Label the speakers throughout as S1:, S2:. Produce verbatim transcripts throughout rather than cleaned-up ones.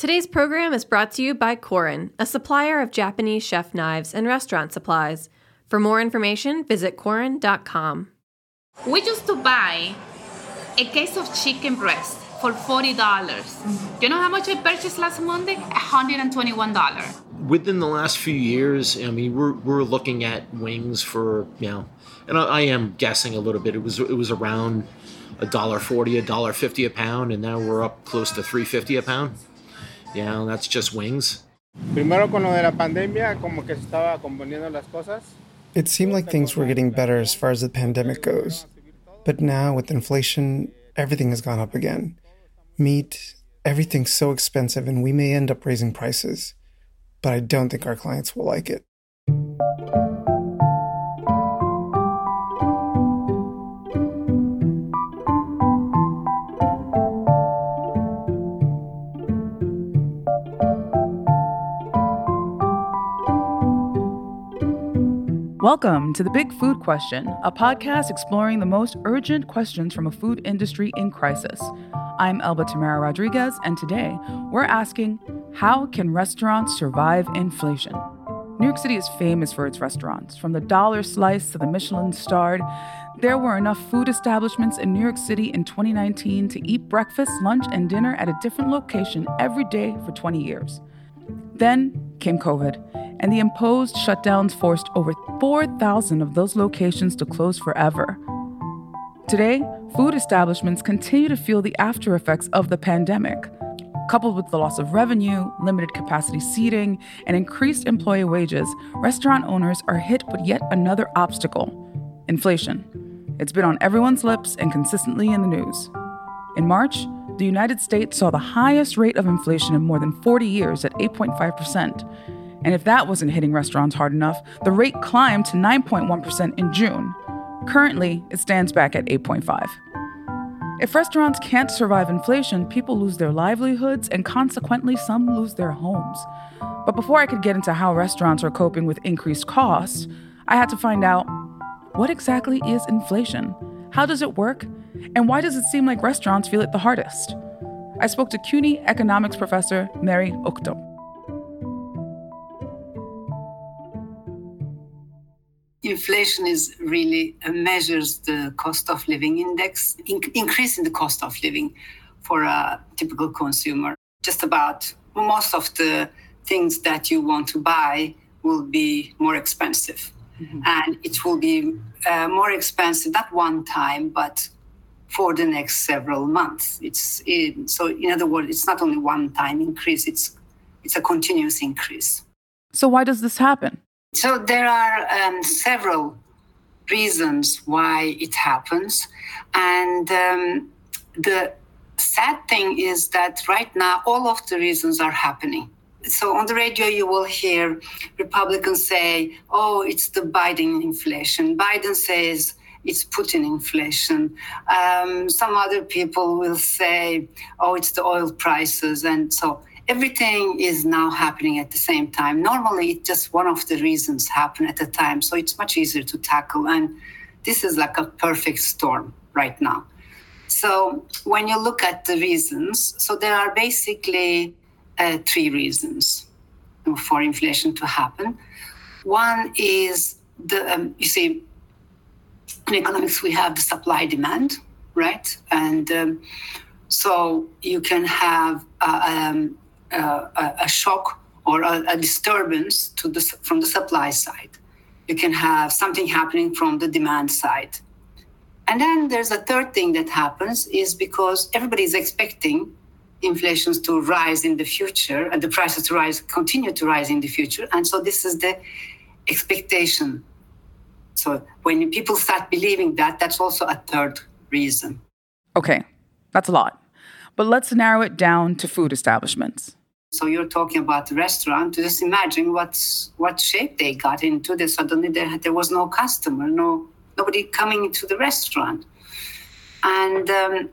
S1: Today's program is brought to you by Korin, a supplier of Japanese chef knives and restaurant supplies. For more information, visit korin dot com.
S2: We used to buy a case of chicken breast for forty dollars. Mm-hmm. You know how much I purchased last Monday? one hundred twenty-one dollars.
S3: Within the last few years, I mean, we're we're looking at wings for, you know, and I, I am guessing a little bit. It was it was around a dollar forty, a dollar fifty a pound, and now we're up close to three fifty a pound. You know, that's just wings.
S4: Primero con lo de la pandemia, como que se estaba componiendo las cosas.
S5: It seemed like things were getting better as far as the pandemic goes. But now, with inflation, everything has gone up again. Meat, everything's so expensive, and we may end up raising prices. But I don't think our clients will like it.
S6: Welcome to The Big Food Question, a podcast exploring the most urgent questions from a food industry in crisis. I'm Elba Tamara Rodriguez, and today we're asking, how can restaurants survive inflation? New York City is famous for its restaurants. From the dollar slice to the Michelin-starred, there were enough food establishments in New York City in twenty nineteen to eat breakfast, lunch, and dinner at a different location every day for twenty years. Then came COVID, and the imposed shutdowns forced over four thousand of those locations to close forever. Today, food establishments continue to feel the after effects of the pandemic. Coupled with the loss of revenue, limited capacity seating, and increased employee wages, restaurant owners are hit with yet another obstacle: inflation. It's been on everyone's lips and consistently in the news. In March, the United States saw the highest rate of inflation in more than forty years at eight point five percent. And if that wasn't hitting restaurants hard enough, the rate climbed to nine point one percent in June. Currently, it stands back at eight point five. If restaurants can't survive inflation, people lose their livelihoods, and consequently, some lose their homes. But before I could get into how restaurants are coping with increased costs, I had to find out, what exactly is inflation? How does it work? And why does it seem like restaurants feel it the hardest? I spoke to CUNY economics professor Mary Octo.
S7: Inflation is really uh, measures the cost of living index, in- increasing the cost of living for a typical consumer. Just about most of the things that you want to buy will be more expensive. Mm-hmm. And it will be uh, more expensive, not one time, but for the next several months. It's in, so in other words, it's not only one time increase, it's it's a continuous increase.
S6: So why does this happen?
S7: So there are um, several reasons why it happens. And um, the sad thing is that right now, all of the reasons are happening. So on the radio, you will hear Republicans say, oh, it's the Biden inflation. Biden says it's Putin inflation. Um, some other people will say, oh, it's the oil prices. And so everything is now happening at the same time. Normally, it's just one of the reasons happen at a time, so it's much easier to tackle. And this is like a perfect storm right now. So when you look at the reasons, so there are basically uh, three reasons for inflation to happen. One is, the um, you see, in economics, we have the supply demand, right? And um, so you can have uh, um, Uh, a, a shock or a, a disturbance to the, from the supply side. You can have something happening from the demand side. And then there's a third thing that happens is because everybody is expecting inflations to rise in the future and the prices to rise, continue to rise in the future. And so this is the expectation. So when people start believing that, that's also a third reason.
S6: Okay, that's a lot. But let's narrow it down to food establishments.
S7: So you're talking about the restaurant. Just imagine what's, what shape they got into. They suddenly there, there was no customer, no nobody coming into the restaurant. And um,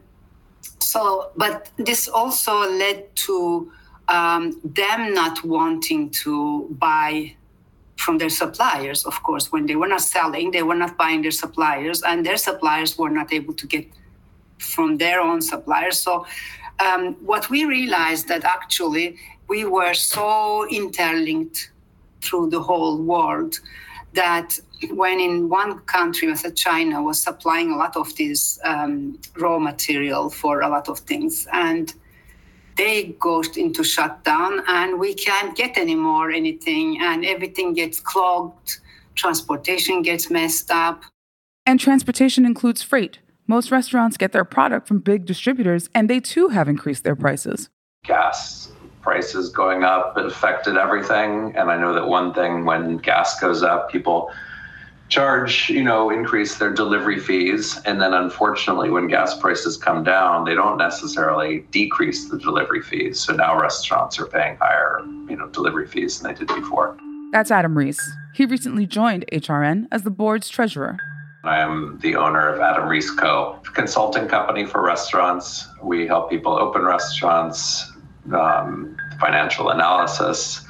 S7: so, but this also led to um, them not wanting to buy from their suppliers, of course. When they were not selling, they were not buying their suppliers, and their suppliers were not able to get from their own suppliers. So um, what we realized that actually we were so interlinked through the whole world that when in one country, let's say China, was supplying a lot of this um, raw material for a lot of things, and they go into shutdown, and we can't get any more anything, and everything gets clogged, transportation gets messed up.
S6: And transportation includes freight. Most restaurants get their product from big distributors, and they too have increased their prices.
S8: Gas prices going up affected everything, and I know that one thing, when gas goes up, people charge, you know, increase their delivery fees. And then unfortunately, when gas prices come down, they don't necessarily decrease the delivery fees. So now restaurants are paying higher, you know, delivery fees than they did before.
S6: That's Adam Reese. He recently joined H R N as the board's treasurer.
S8: I am the owner of Adam Reese Co., a consulting company for restaurants. We help people open restaurants, um, financial analysis,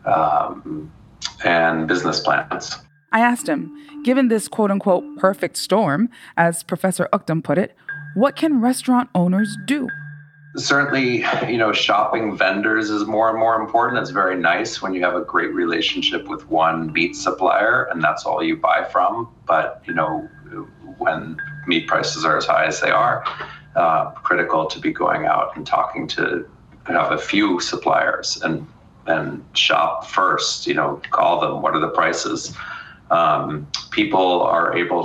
S8: um, and business plans.
S6: I asked him, given this quote-unquote perfect storm, as Professor Ukdam put it, what can restaurant owners do?
S8: Certainly, you know, shopping vendors is more and more important. It's very nice when you have a great relationship with one meat supplier and that's all you buy from. But, you know, when meat prices are as high as they are, uh, critical to be going out and talking to have a few suppliers and, and shop first, you know, call them, what are the prices? Um, people are able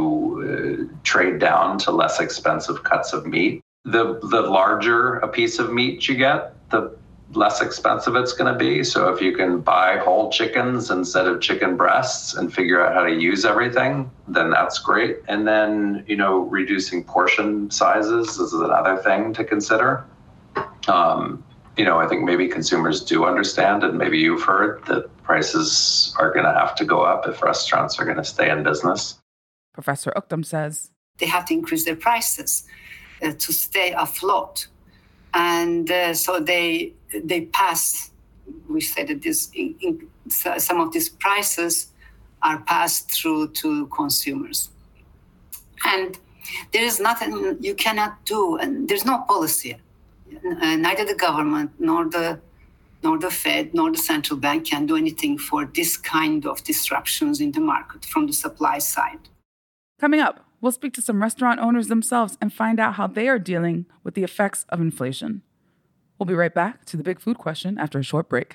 S8: to uh, trade down to less expensive cuts of meat. The the larger a piece of meat you get, the less expensive it's going to be. So if you can buy whole chickens instead of chicken breasts and figure out how to use everything, then that's great. And then, you know, reducing portion sizes is another thing to consider. Um, you know, I think maybe consumers do understand, and maybe you've heard, that prices are going to have to go up if restaurants are going to stay in business.
S6: Professor Ukdam says
S7: they have to increase their prices uh, to stay afloat. And uh, so they they pass, we said that this, in, in, some of these prices are passed through to consumers. And there is nothing you cannot do, and there's no policy. Uh, neither the government nor the nor the Fed nor the central bank can do anything for this kind of disruptions in the market from the supply side.
S6: Coming up, we'll speak to some restaurant owners themselves and find out how they are dealing with the effects of inflation. We'll be right back to the big food question after a short break.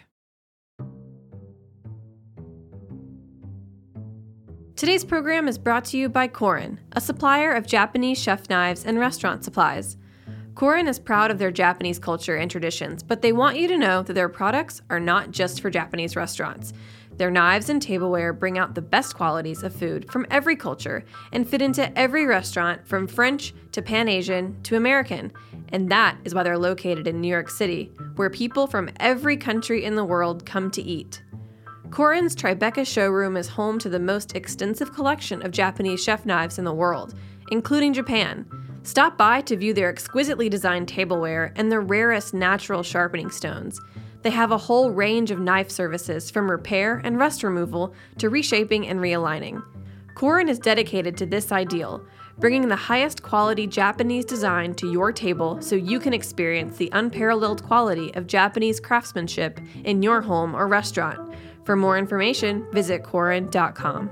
S1: Today's program is brought to you by Korin, a supplier of Japanese chef knives and restaurant supplies. Korin is proud of their Japanese culture and traditions, but they want you to know that their products are not just for Japanese restaurants. Their knives and tableware bring out the best qualities of food from every culture and fit into every restaurant, from French to Pan-Asian to American. And that is why they're located in New York City, where people from every country in the world come to eat. Korin's Tribeca showroom is home to the most extensive collection of Japanese chef knives in the world, including Japan. Stop by to view their exquisitely designed tableware and the rarest natural sharpening stones. They have a whole range of knife services, from repair and rust removal to reshaping and realigning. Korin is dedicated to this ideal, bringing the highest quality Japanese design to your table so you can experience the unparalleled quality of Japanese craftsmanship in your home or restaurant. For more information, visit korin dot com.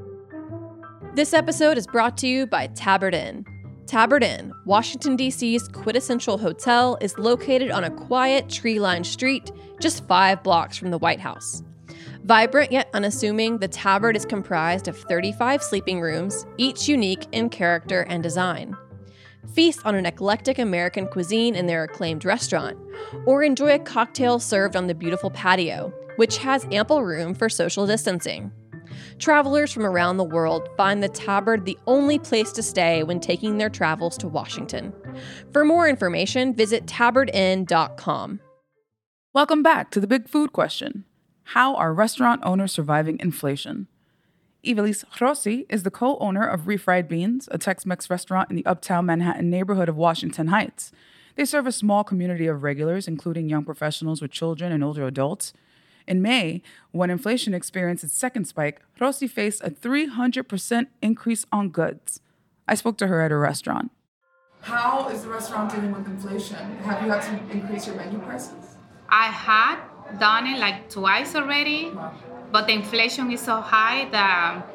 S1: This episode is brought to you by Tabard Inn. Tabard Inn, Washington, D C's quintessential hotel, is located on a quiet, tree-lined street just five blocks from the White House. Vibrant yet unassuming, the Tabard is comprised of thirty-five sleeping rooms, each unique in character and design. Feast on an eclectic American cuisine in their acclaimed restaurant, or enjoy a cocktail served on the beautiful patio, which has ample room for social distancing. Travelers from around the world find the Tabard the only place to stay when taking their travels to Washington. For more information, visit tabard inn dot com.
S6: Welcome back to the big food question. How are restaurant owners surviving inflation? Ivelisse Rossi is the co-owner of Refried Beans, a Tex-Mex restaurant in the uptown Manhattan neighborhood of Washington Heights. They serve a small community of regulars, including young professionals with children and older adults. In May, when inflation experienced its second spike, Rossi faced a three hundred percent increase on goods. I spoke to her at a restaurant. How is the restaurant dealing with inflation? Have you had to increase your menu prices?
S2: I had done it like twice already, but the inflation is so high that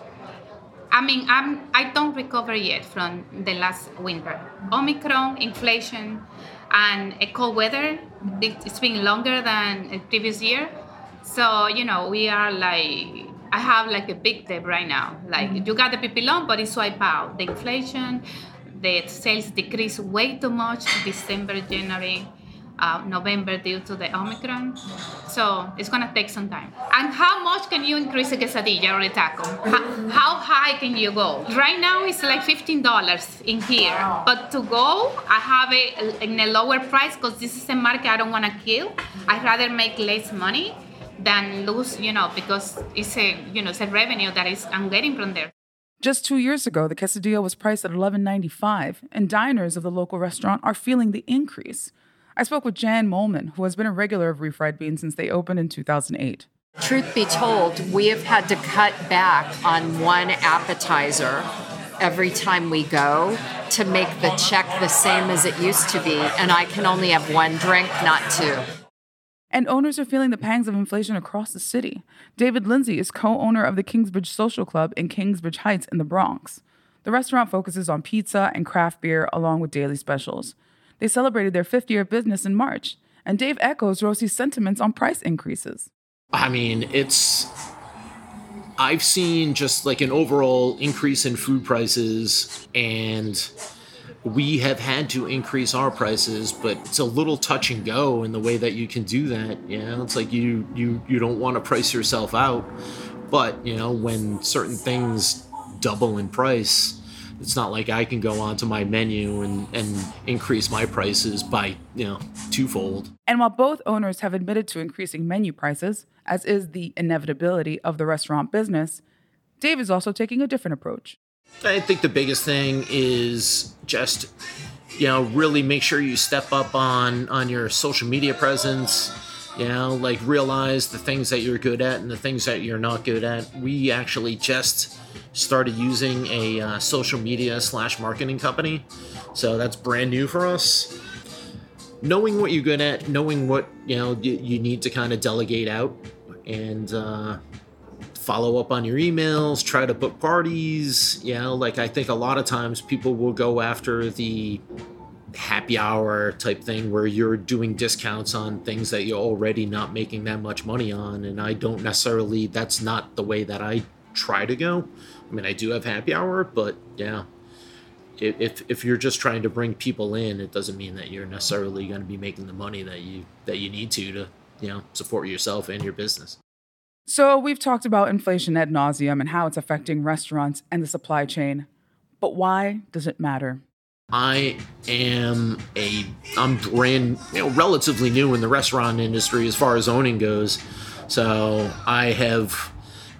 S2: I mean I'm I don't recover yet from the last winter. Omicron, inflation, and a cold weather. It's been longer than the previous year, so you know we are like I have like a big debt right now. Like mm-hmm. you got the P P loan, but it's wiped out. The inflation. The sales decreased way too much December, January, uh, November due to the Omicron. So it's going to take some time. And how much can you increase a quesadilla or a taco? How, how high can you go? Right now it's like fifteen dollars in here. Wow. But to go, I have it in a lower price because this is a market I don't want to kill. I'd rather make less money than lose, you know, because it's a, you know, it's a revenue that is I'm getting from there.
S6: Just two years ago, the quesadilla was priced at eleven ninety-five, and diners of the local restaurant are feeling the increase. I spoke with Jan Molman, who has been a regular of Refried Beans since they opened in two thousand eight.
S9: Truth be told, we have had to cut back on one appetizer every time we go to make the check the same as it used to be, and I can only have one drink, not two.
S6: And owners are feeling the pangs of inflation across the city. David Lindsay is co-owner of the Kingsbridge Social Club in Kingsbridge Heights in the Bronx. The restaurant focuses on pizza and craft beer along with daily specials. They celebrated their fifth year of business in March, and Dave echoes Rosie's sentiments on price increases.
S3: I mean, it's... I've seen just like an overall increase in food prices, and we have had to increase our prices, but it's a little touch and go in the way that you can do that. You know, it's like you you you don't want to price yourself out, but you know, when certain things double in price, it's not like I can go onto my menu and, and increase my prices by, you know, twofold.
S6: And while both owners have admitted to increasing menu prices, as is the inevitability of the restaurant business, Dave is also taking a different approach.
S3: I think the biggest thing is just, you know, really make sure you step up on, on your social media presence, you know, like realize the things that you're good at and the things that you're not good at. We actually just started using a uh, social media slash marketing company. So that's brand new for us. Knowing what you're good at, knowing what, you know, you, you need to kind of delegate out and, uh, follow up on your emails, try to book parties. You know, like I think a lot of times people will go after the happy hour type thing where you're doing discounts on things that you're already not making that much money on. And I don't necessarily, that's not the way that I try to go. I mean, I do have happy hour, but yeah, if if you're just trying to bring people in, it doesn't mean that you're necessarily going to be making the money that you that you need to to, you know, support yourself and your business.
S6: So we've talked about inflation ad nauseum and how it's affecting restaurants and the supply chain. But why does it matter?
S3: I am a, I'm brand, you know, relatively new in the restaurant industry as far as owning goes. So I have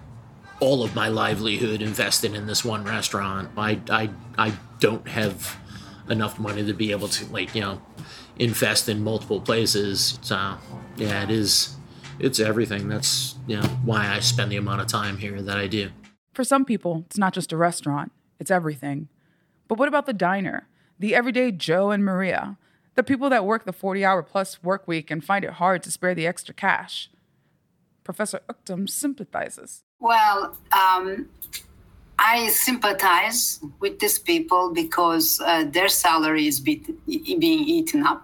S3: all of my livelihood invested in this one restaurant. I, I, I don't have enough money to be able to, like, you know, invest in multiple places. So yeah, it is... It's everything. That's, you know, why I spend the amount of time here that I do.
S6: For some people, it's not just a restaurant, it's everything. But what about the diner? The everyday Joe and Maria? The people that work the forty-hour plus work week and find it hard to spare the extra cash? Professor Uktum sympathizes.
S7: Well, um, I sympathize with these people because uh, their salary is be- being eaten up.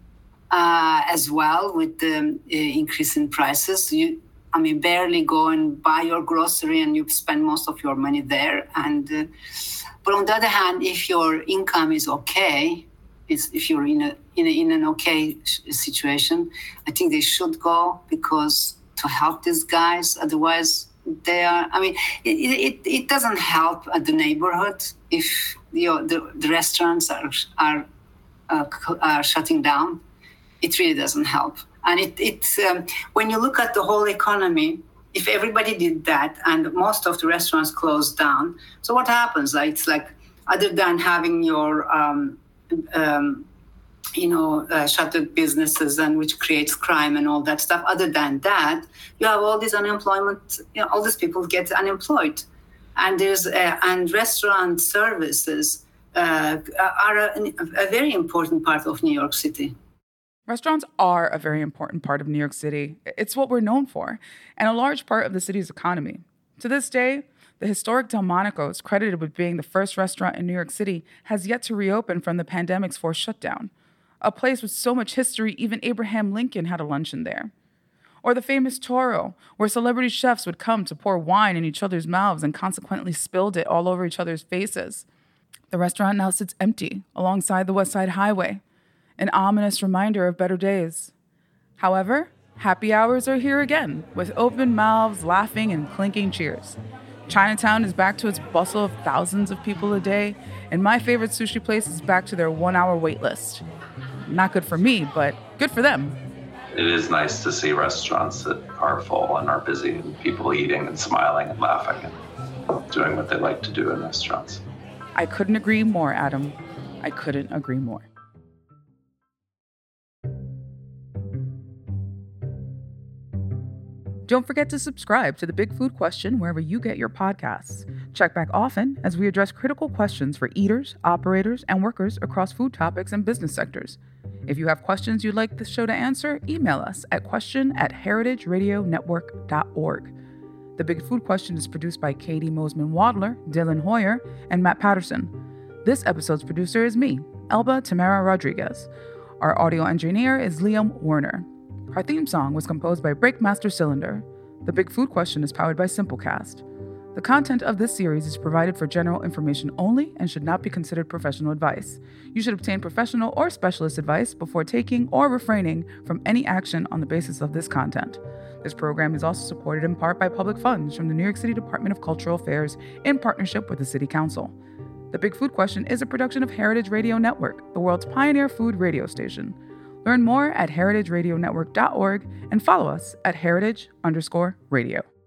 S7: Uh, as well with the uh, increase in prices. You, I mean, barely go and buy your grocery and you spend most of your money there. And uh, but on the other hand, if your income is okay, is if you're in a, in a in an okay situation, I think they should go because to help these guys. Otherwise, they are. I mean, it it, it doesn't help at the neighborhood if the the, the restaurants are are, uh, are shutting down. It really doesn't help. And it, it's um, when you look at the whole economy, if everybody did that and most of the restaurants closed down, so what happens? Like, it's like, other than having your, um, um, you know, uh, shuttered businesses and which creates crime and all that stuff, other than that, you have all this unemployment, you know, all these people get unemployed. And there's, uh, and restaurant services uh, are a, a very important part of New York City.
S6: Restaurants are a very important part of New York City. It's what we're known for, and a large part of the city's economy. To this day, the historic Delmonico's, credited with being the first restaurant in New York City, has yet to reopen from the pandemic's forced shutdown. A place with so much history, even Abraham Lincoln had a luncheon there. Or the famous Toro, where celebrity chefs would come to pour wine in each other's mouths and consequently spilled it all over each other's faces. The restaurant now sits empty alongside the West Side Highway, an ominous reminder of better days. However, happy hours are here again, with open mouths, laughing, and clinking cheers. Chinatown is back to its bustle of thousands of people a day, and my favorite sushi place is back to their one-hour wait list. Not good for me, but good for them.
S8: It is nice to see restaurants that are full and are busy, and people eating and smiling and laughing and doing what they like to do in restaurants.
S6: I couldn't agree more, Adam. I couldn't agree more. Don't forget to subscribe to The Big Food Question wherever you get your podcasts. Check back often as we address critical questions for eaters, operators, and workers across food topics and business sectors. If you have questions you'd like this show to answer, email us at question at heritage radio network dot org. The Big Food Question is produced by Katie Mosman-Wadler, Dylan Hoyer, and Matt Patterson. This episode's producer is me, Elba Tamara Rodriguez. Our audio engineer is Liam Werner. Our theme song was composed by Breakmaster Cylinder. The Big Food Question is powered by Simplecast. The content of this series is provided for general information only and should not be considered professional advice. You should obtain professional or specialist advice before taking or refraining from any action on the basis of this content. This program is also supported in part by public funds from the New York City Department of Cultural Affairs in partnership with the City Council. The Big Food Question is a production of Heritage Radio Network, the world's pioneer food radio station. Learn more at heritage radio network dot org and follow us at heritage underscore radio.